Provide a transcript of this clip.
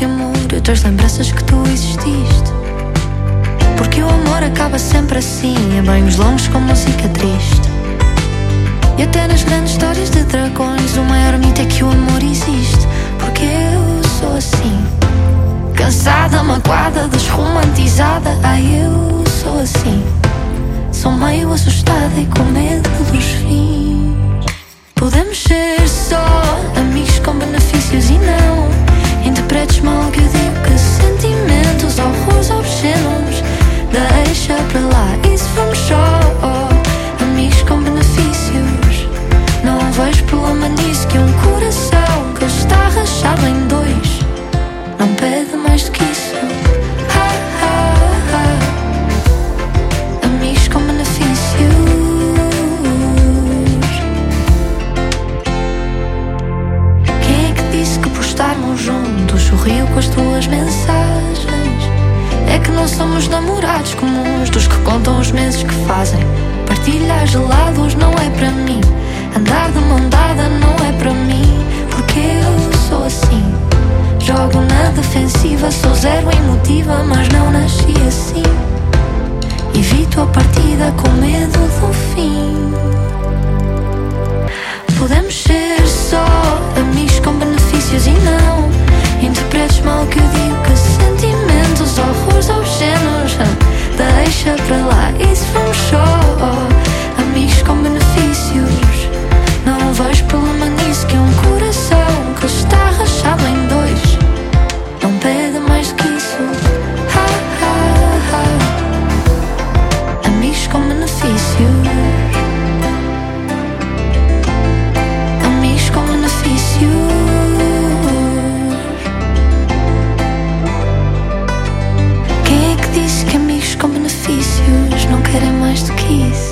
de amor e outras lembranças que tu exististe. Porque o amor acaba sempre assim, em banhos longos como música triste. E até nas grandes histórias de dragões, o maior mito é que o amor existe. Porque eu sou assim, cansada, magoada, desromantizada. Ai, eu sou assim, sou meio assustada e com medo dos fins. Podemos ser só amigos com benefícios e não interpretes mal o que eu digo, que sentimentos, horrores obscenos deixa para lá. E se formos só amigos com benefícios, não vejo problema nisso. Que um coração que está rachado em dois não pede mais do que isso. Amigos com benefícios. Quem é que disse que por estarmos juntos sorriu com as tuas mensagens? É que não somos namorados comuns, dos que contam os meses que fazem. Partilhar gelados não é para mim, andar de mão dada não é para mim. Porque eu sou assim, jogo na defensiva, sou zero emotiva, mas não nasci assim. Evito a partida com medo do fim. Podemos ser só amigos com benefícios e não interpretes mal o que eu digo, que sentimentos, horrores obscenos deixa para lá. E se formos só amigos com benefícios, não vejo problema nisso. Que um coração que está rachado em dois não pede mais do que isso. Amigos com benefícios. Amigos com benefícios. Quem é que disse que amigos com benefícios não querem mais do que isso?